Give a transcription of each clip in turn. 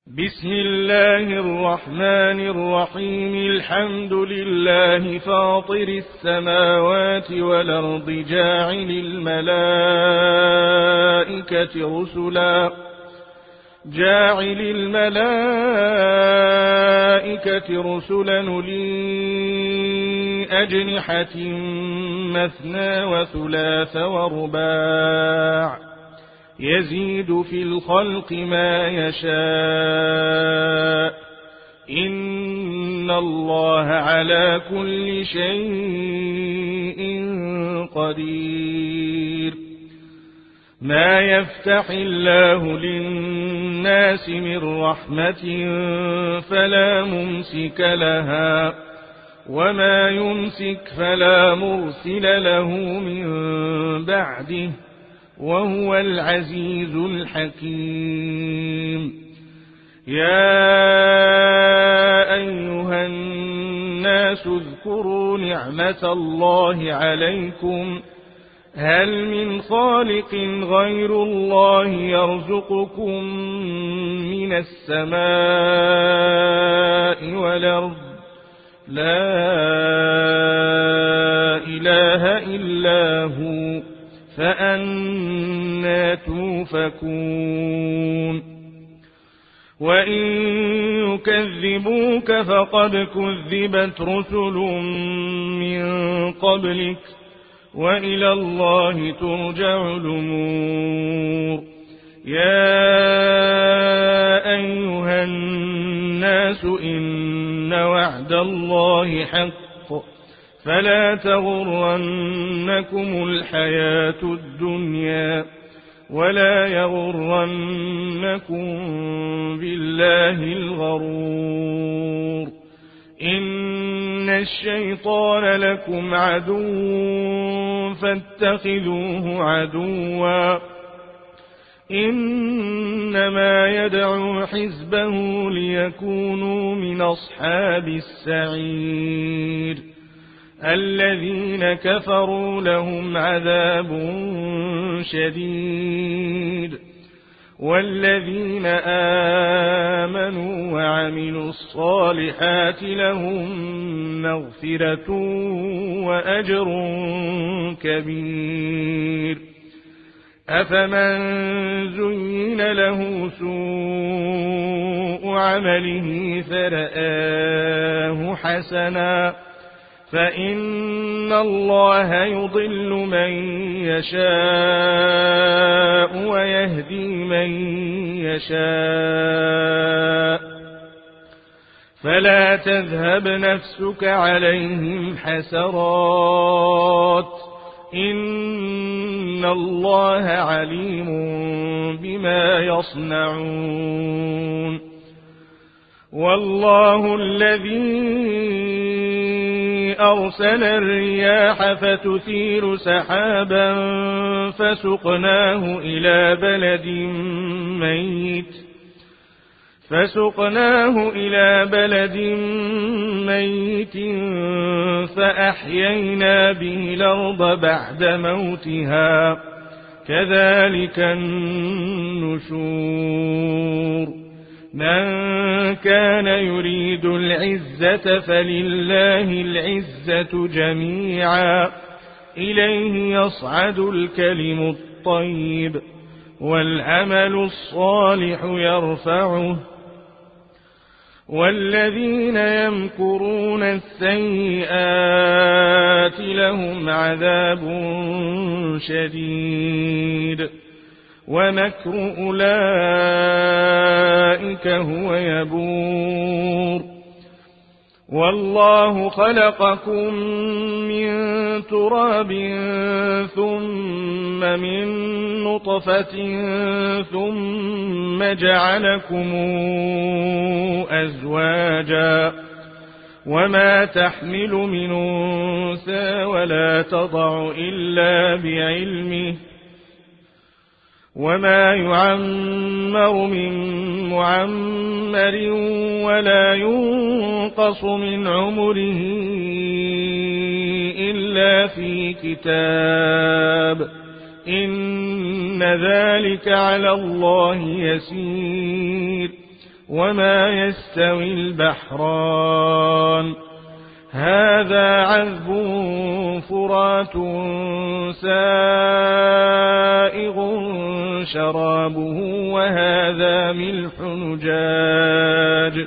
بسم الله الرحمن الرحيم. الحمد لله فاطر السماوات والأرض جاعل الملائكة رسلا أولي أجنحة مثنى وثلاث ورباع يزيد في الخلق ما يشاء إن الله على كل شيء قدير. ما يفتح الله للناس من رحمة فلا ممسك لها وما يمسك فلا مرسل له من بعده وهو العزيز الحكيم. يا أيها الناس اذكروا نعمة الله عليكم هل من خالق غير الله يرزقكم من السماء والأرض لا إله إلا هو فأنى توفكون. وإن يكذبوك فقد كذبت رسل من قبلك وإلى الله ترجع الأمور. يا أيها الناس إن وعد الله حق فلا تغرنكم الحياة الدنيا ولا يغرنكم بالله الغرور. إن الشيطان لكم عدو فاتخذوه عدوا إنما يدعو حزبه ليكونوا من أصحاب السعير. الذين كفروا لهم عذاب شديد والذين آمنوا وعملوا الصالحات لهم مغفرة وأجر كبير. أفمن زين له سوء عمله فرآه حسنا فإن الله يضل من يشاء ويهدي من يشاء فلا تذهب نفسك عليهم حسرات إن الله عليم بما يصنعون. والله الذي أرسل الرياح فتثير سحابا فسقناه إلى بلد ميت فأحيينا به الأرض بعد موتها كذلك النشور. من كان يريد العزة فلله العزة جميعا إليه يصعد الكلم الطيب والعمل الصالح يرفعه والذين يمكرون السيئات لهم عذاب شديد ومكر أولئك هو يبور. والله خلقكم من تراب ثم من نطفة ثم جعلكم أزواجا وما تحمل من أنثى ولا تضع إلا بعلمه وما يعمر من معمر ولا ينقص من عمره إلا في كتاب إن ذلك على الله يسير وما يستوي البحران هذا عذب فرات سائغ شرابه وهذا ملح نجاج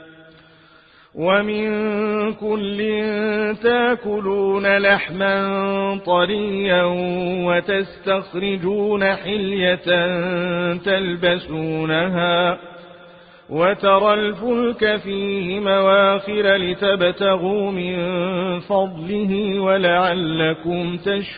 ومن كل تاكلون لحما طريا وتستخرجون حلية تلبسونها وترى الفلك فيه مواخر لتبتغوا من فضله ولعلكم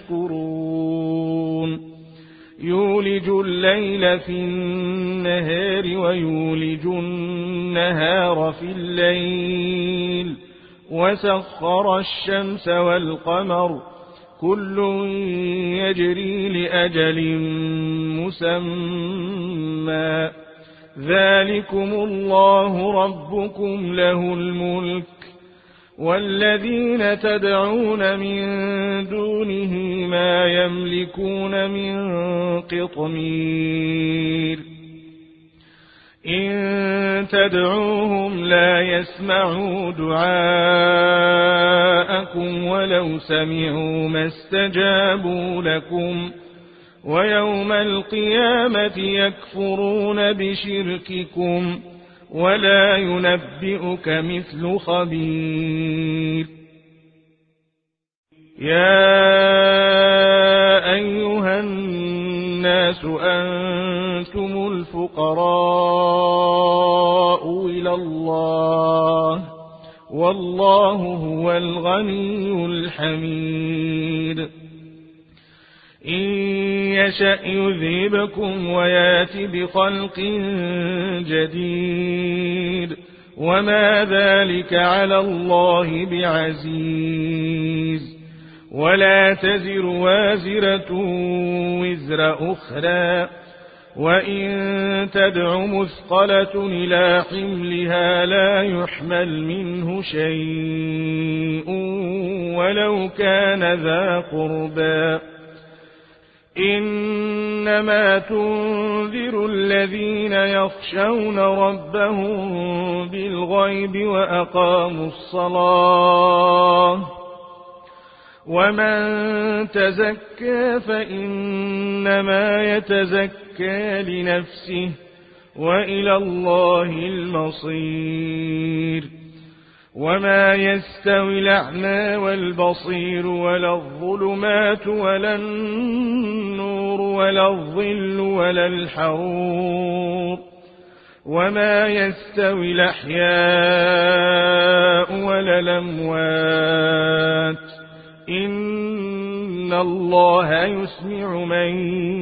تشكرون يولج الليل في النهار ويولج النهار في الليل وسخر الشمس والقمر كل يجري لأجل مسمى ذلكم الله ربكم له الملك والذين تدعون من دونه ما يملكون من قطمير إن تدعوهم لا يسمعوا دعاءكم ولو سمعوا ما استجابوا لكم ويوم القيامة يكفرون بشرككم ولا ينبئك مثل خبير يا أيها الناس أنتم الفقراء إلى الله والله هو الغني الحميد إن يشأ يذهبكم ويات بخلق جديد وما ذلك على الله بعزيز ولا تزر وازرة وزر أخرى وإن تدع مثقلة إلى حملها لا يحمل منه شيء ولو كان ذا قربى إنما تنذر الذين يخشون ربهم بالغيب وأقاموا الصلاة ومن تزكى فإنما يتزكى لنفسه وإلى الله المصير وما يستوي الأعمى والبصير ولا الظلمات ولا النور ولا الظل ولا الحرور وما يستوي الأحياء ولا الأموات إن الله يسمع من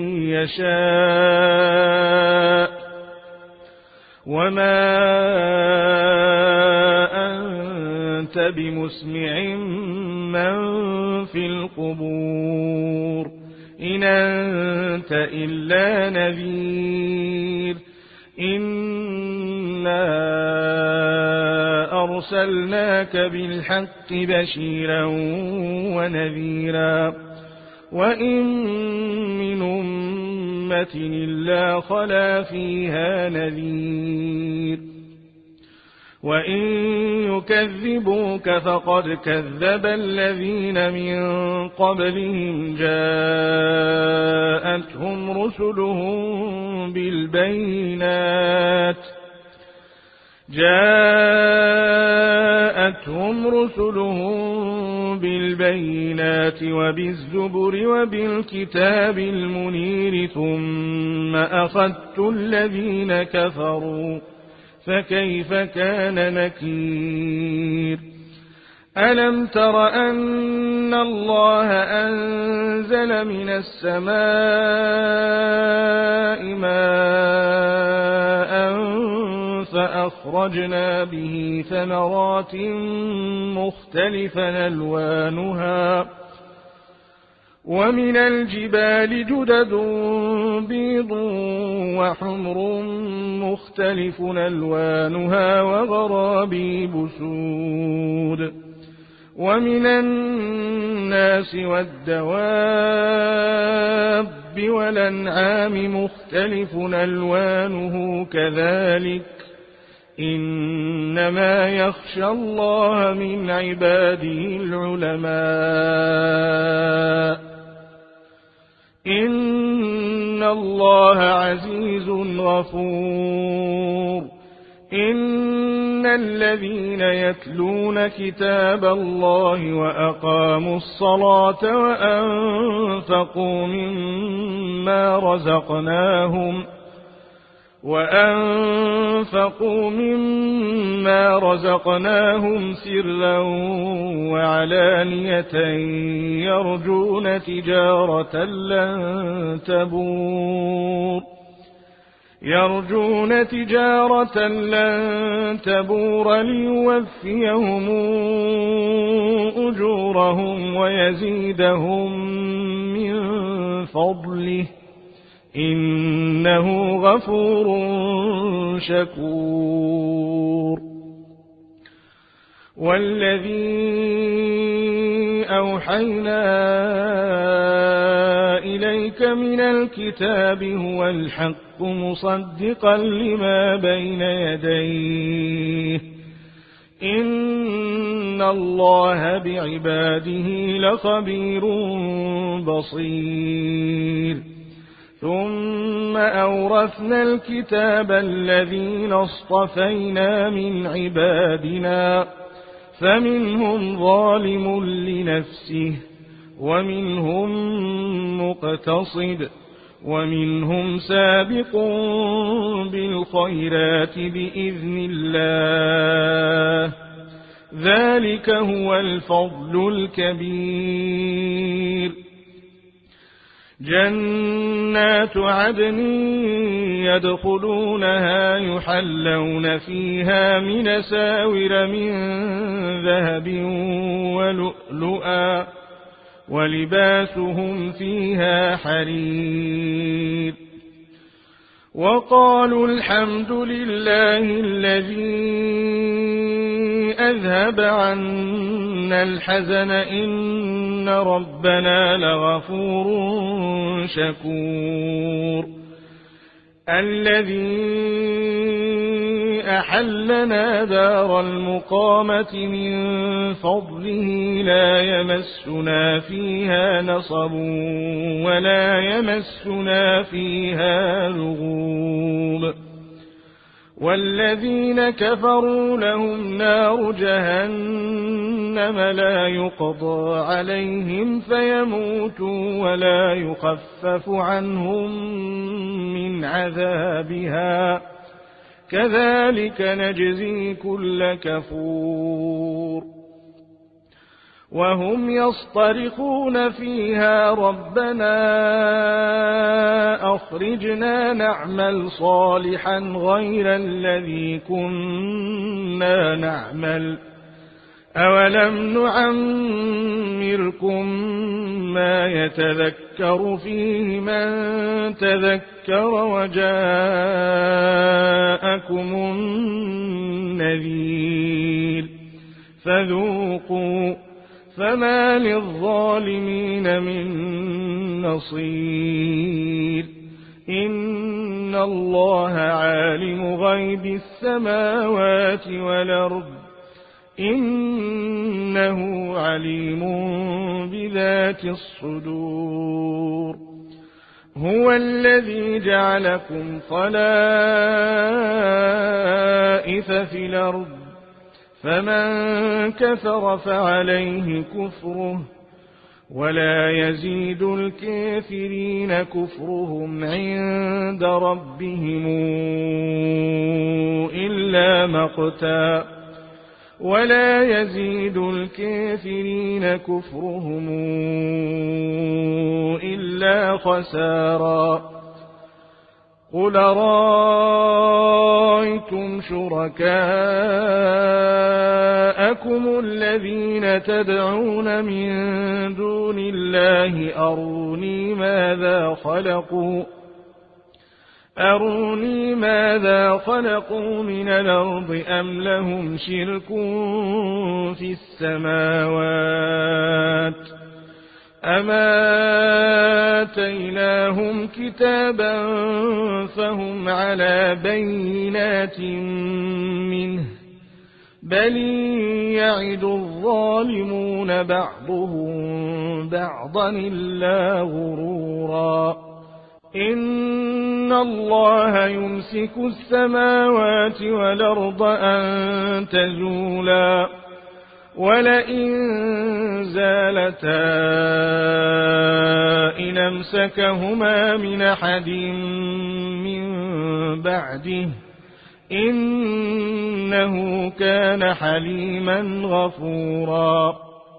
يشاء وما أنت بمسمع من في القبور إن أنت إلا نذير إنا أرسلناك بالحق بشيرا ونذيرا وإن من أمة إلا خلا فيها نذير وإن يكذبوك فقد كذب الذين من قبلهم جاءتهم رسلهم بالبينات وبالزبر وبالكتاب المنير ثم أخذت الذين كفروا فكيف كان نكير ألم تر أن الله أنزل من السماء ماء فأخرجنا به ثمرات مختلفا ألوانها ومن الجبال جدد بيض وحمر مختلف ألوانها وغرابيب سود ومن الناس والدواب والأنعام مختلف ألوانه كذلك إنما يخشى الله من عباده العلماء. إن الله عزيز غفور. إن الذين يتلون كتاب الله وأقاموا الصلاة وأنفقوا مما رزقناهم سرا وعلانية يرجون تجارة لن تبور ليوفيهم أجورهم ويزيدهم من فضله إنه غفور شكور. والذي أوحينا إليك من الكتاب هو الحق مصدقا لما بين يديه إن الله بعباده لخبير بصير. ثم أورثنا الكتاب الذين اصطفينا من عبادنا فمنهم ظالم لنفسه ومنهم مقتصد ومنهم سابق بالخيرات بإذن الله ذلك هو الفضل الكبير. جنات عدن يدخلونها يحلون فيها من أساور من ذهب ولؤلؤا ولباسهم فيها حرير. وقالوا الحمد لله الذي أذهب عنا الحزن إن ربنا لغفور شكور. الذي أحلنا دار المقامة من فضله لا يمسنا فيها نصب ولا يمسنا فيها لغوب. والذين كفروا لهم نار جهنم لا يقضى عليهم فيموتوا ولا يخفف عنهم من عذابها كذلك نجزي كل كفور. وهم يصطرخون فيها ربنا أخرجنا نعمل صالحا غير الذي كنا نعمل أولم نعمركم ما يتذكر فيه من تذكر وجاءكم النذير فذوقوا فما للظالمين من نصير. إن الله عالم غيب السماوات والأرض إنه عليم بذات الصدور. هو الذي جعلكم خلائف في الأرض فمن كفر فعليه كفره ولا يزيد الكافرين كفرهم عند ربهم إلا مقتا ولا يزيد الكافرين كفرهم إلا خسارا. قل رأيتم شركاءكم الذين تدعون من دون الله أروني ماذا خلقوا من الأرض أم لهم شرك في السماوات أما آتيناهم كتابا فهم على بينات بل يعد الظالمون بعضهم بعضا إلا غرورا إن الله يمسك السماوات والأرض أن تزولا ولئن زالتا إن أمسكهما من أحد من بعده إنه كان حليما غفورا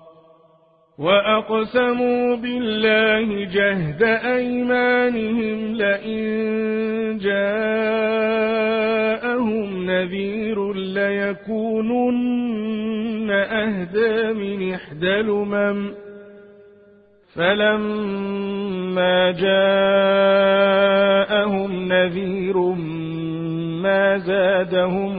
وأقسموا بالله جهد أيمانهم لئن جاءهم نذير ليكونن أهدى من إحدى الأمم فلما جاءهم نذير ما زادهم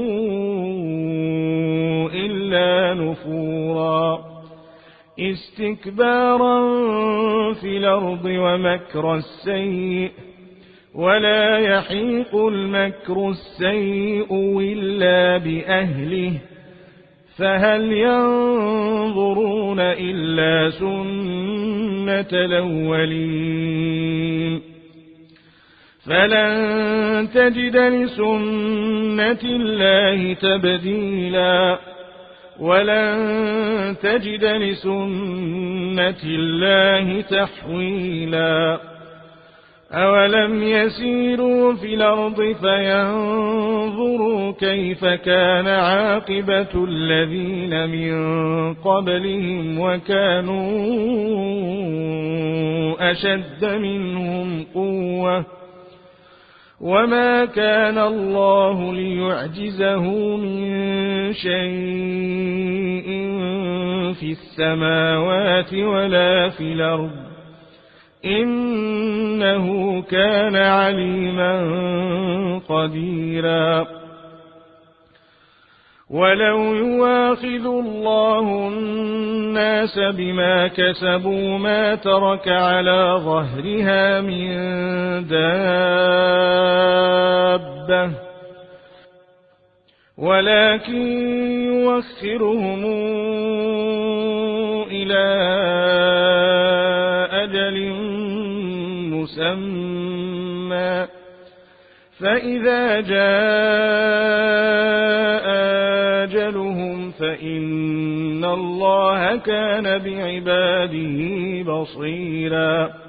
إلا نفورا استكبارا في الأرض ومكر السيء ولا يحيق المكر السيء إلا بأهله فهل ينظرون إلا سنة الأولين فلن تجد لسنة الله تبديلا ولن تجد لسنة الله تحويلا أولم يسيروا في الأرض فينظروا كيف كان عاقبة الذين من قبلهم وكانوا أشد منهم قوة وما كان الله ليعجزه من شيء في السماوات ولا في الأرض إنه كان عليما قديرا ولو يواخذ الله الناس بما كسبوا ما ترك على ظهرها من دابة ولكن يوخرهم إلى أجل مسمى فإذا جاء أجلهم فإن الله كان بعباده بصيرا